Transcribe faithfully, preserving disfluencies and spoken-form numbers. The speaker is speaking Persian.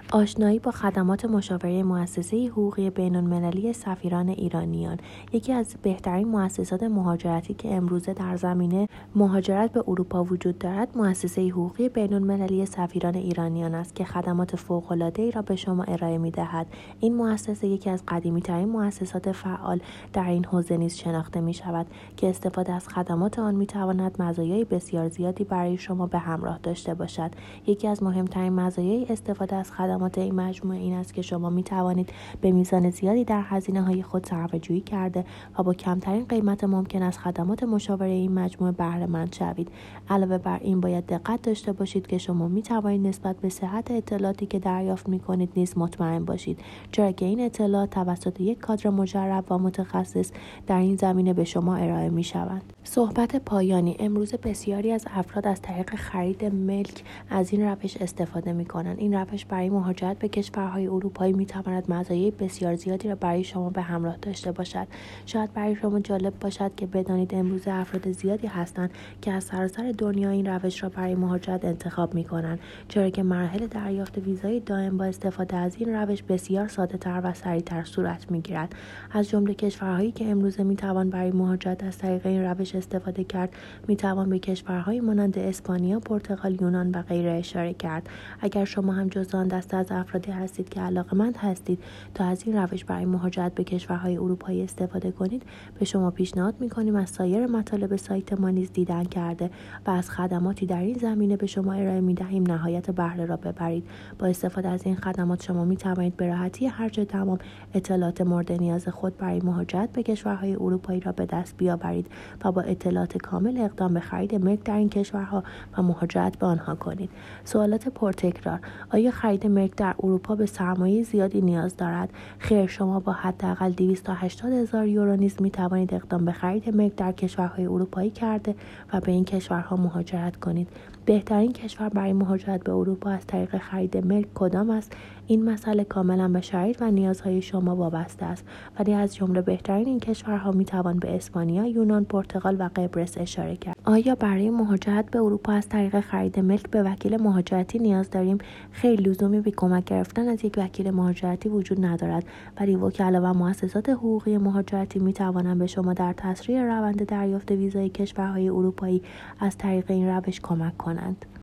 آشنایی با خدمات مشاوره مؤسسه حقوقی بین‌المللی سفیران ایرانیان یکی از بهترین مؤسسات مهاجرتی که امروزه در زمینه مهاجرت به اروپا وجود دارد، مؤسسه حقوقی بین‌المللی سفیران ایرانیان است که خدمات فوق‌العاده‌ای را به شما ارائه می‌دهد. این مؤسسه یکی از قدیمی‌ترین مؤسسات فعال در این حوزه نیز شناخته می‌شود که استفاده از خدمات آن می‌تواند مزایای بسیار زیادی برای شما به همراه داشته باشد. یکی از مهمترین مزایای استفاده از خدمات این مجموعه این است که شما می توانید به میزان زیادی در هزینه‌های خود صرفه‌جویی کرده و با کمترین قیمت ممکن از خدمات مشاوره این مجموعه بهره مند شوید. علاوه بر این باید دقت داشته باشید که شما می توانید نسبت به صحت اطلاعاتی که دریافت می کنید نیز مطمئن باشید، چرا که این اطلاعات توسط یک کادر مجرب و متخصص در این زمینه به شما ارائه می شوند. صحبت پایانی: امروز بسیاری از افراد از طریق خرید ملک از این روش استفاده می کنند. این روش برای مهاجرت به کشورهای اروپایی می تواند مزایای بسیار زیادی را برای شما به همراه داشته باشد. شاید برای شما جالب باشد که بدانید امروز افراد زیادی هستند که از سراسر دنیا این روش را برای مهاجرت انتخاب می کنند، چرا که مراحل دریافت ویزای دائم با استفاده از این روش بسیار ساده تر و سریعتر صورت می گیرد. از جمله کشورهایی که امروزه می توان برای مهاجرت از طریق این روش استفاده کرد، می توان به کشورهای مانند اسپانیا، پرتغال، یونان و غیره اشاره کرد. اگر شما هم جزو آن دسته از افرادی هستید که علاقه‌مند هستید تا از این روش برای مهاجرت به کشورهای اروپایی استفاده کنید، به شما پیشنهاد می‌کنیم از سایر مطالب سایت ما نیز دیدن کرده و از خدماتی در این زمینه به شما ارائه می‌دهیم نهایت بهره را ببرید. با استفاده از این خدمات شما می‌توانید به راحتی هر جا تمام اطلاعات مورد نیاز خود برای مهاجرت به کشورهای اروپایی را به دست بیاورید و با اطلاعات کامل اقدام به خرید ملک در این کشورها و مهاجرت به آنها کنید. سوالات پرتکرار: آیا خرید ملک در اروپا به سرمایه زیادی نیاز دارد؟ خیر، شما با حداقل دویست و هشتاد هزار یورو نیز می توانید اقدام به خرید ملک در کشورهای اروپایی کرده و به این کشورها مهاجرت کنید. بهترین کشور برای مهاجرت به اروپا از طریق خرید ملک کدام است؟ این مسئله کاملا به شرایط و نیازهای شما وابسته است، ولی از جمله بهترین این کشورها می توان به اسپانیا، یونان، پرتغال و قبرس اشاره کرد. آیا برای مهاجرت به اروپا از طریق خرید ملک به وکیل مهاجرتی نیاز داریم؟ خیلی لزومی به کمک گرفتن از یک وکیل مهاجرتی وجود ندارد، ولی وکلا و مؤسسات حقوقی مهاجرتی می توانند به شما در تسریع روند دریافت ویزای کشورهای اروپایی از طریق این روش کمک کنند.